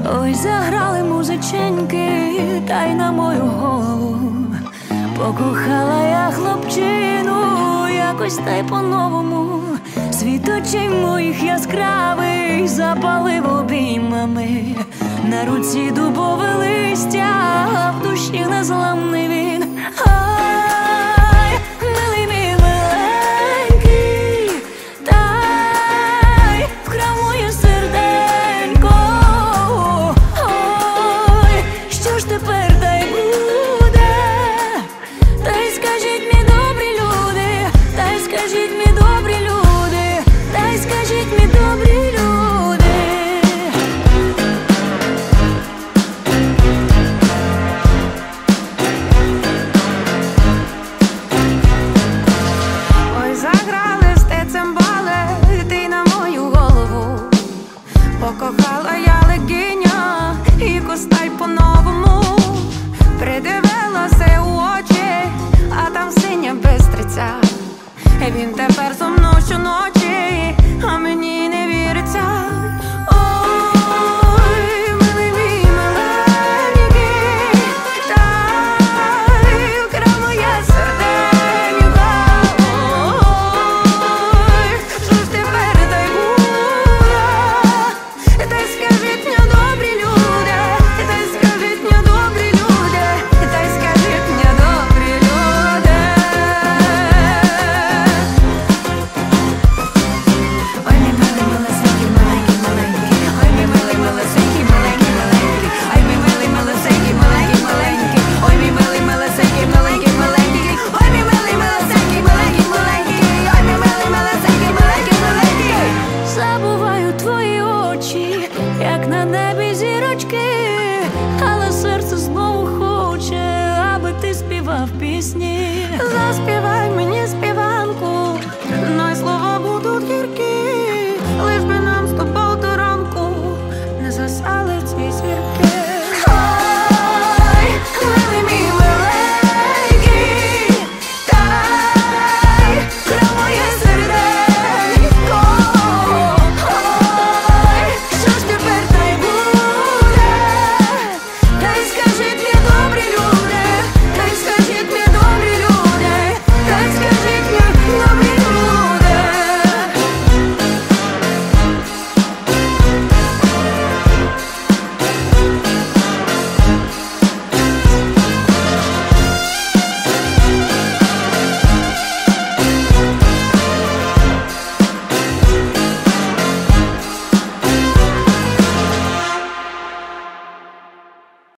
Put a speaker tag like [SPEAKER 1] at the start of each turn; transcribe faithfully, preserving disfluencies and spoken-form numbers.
[SPEAKER 1] Ой, заграли музиченьки, та й на мою голову. Покохала я хлопчину, якось та й по-новому. Світ очей моїх яскравий запалив обіймами. На руці дубове листя, а в душі незламний він. Ой, милий мій миленький, дай вкрав моє серденько. Ой, що ж тепер дай буде? Та й скажіть мені, добрі люди, та й скажіть мені, добрі люди, та й скажіть мені, добрі люди. Ой, заграли з те цимбали, ти на мою голову. Покохала я легиня і костай по-новому. Придивилася у очі, а там синя бистриця. Він тепер зо мною щоночі, а мені не віриться. Ой, милий мій миленький, дай вкрав моє серденько. Ой, що ж тепер дай буде? Та й скажіть мені, добрі люди, та й скажіть мені, добрі люди, та й скажіть мені, добрі люди. Ой, мій милий милосенький, маленький, маленький, ой, мій милий милосенький, маленький, маленький, ой, мій милий милосенький, маленький, маленький, ой, мій милий милосенький, маленький, маленький, ой, мій милий милосенький, маленький, маленький, ой, мій милий милосенький, маленький, маленький. Забуваю твої очі, як на небі зірочки, але серце знову хоче, аби ти співав пісні. Заспівай